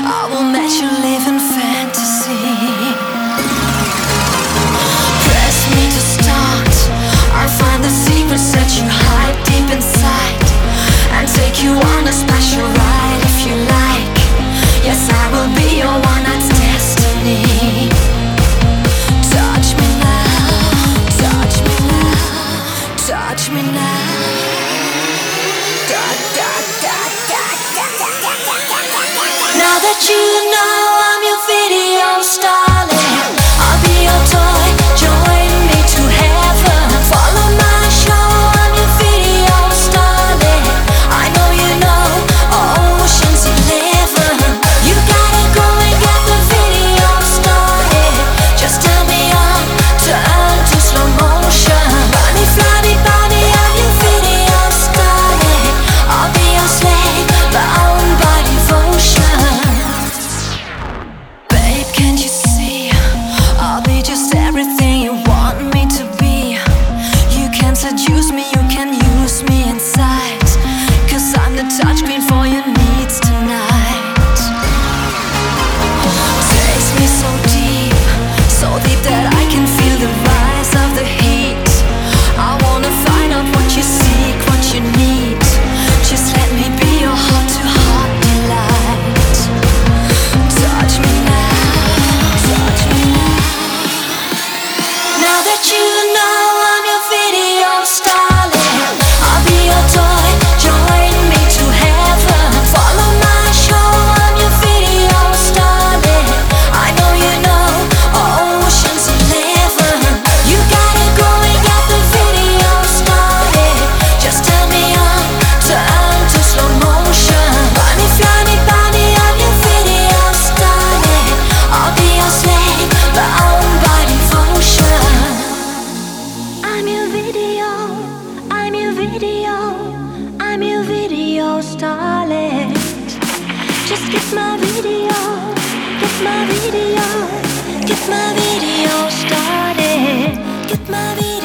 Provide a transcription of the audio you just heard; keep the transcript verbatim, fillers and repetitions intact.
I will let you live in fantasy. Press me to start. I'll find the secrets that you hide deep inside and take you on a special ride if you like. Yes, I will be your one night's destiny. Touch me now, touch me now, touch me now. Da, da, da, da, da, da, da, da, da, da. Now that you know I'm your video starlet, I'll be your toy, join me to heaven. Follow my show, I'm your video starlet. I know you know Ocean's Eleven. You gotta go and get the video started. Just tell me on, turn to slow motion. Bunny, fly, bunny, I'm your video starlet. I'll be your slave, bound by devotion. Babe, can't you see? I'll be just everything you want me to be. You can seduce me, you can use me inside, 'cause I'm the touchscreen for your needs tonight. Takes me so deep, so deep that I can feel the rise of the heat. I wanna find out what you seek, what you need. Just let me be your heart-to-heart delight. Touch me now, touch me now. Now that you know I'm your video starlet, I'll be your toy, join me to heaven. Follow my show, I'm your video starlet. I know you know Ocean's Eleven. You gotta go and get the video started. Just tell me on, turn to slow motion. Bunny, fly, bunny, I'm your video starlet. I'll be your slave, bound by devotion. I'm your video, I'm your video, I'm your video starlet. Just get my video, get my video, get my video started. Get my video.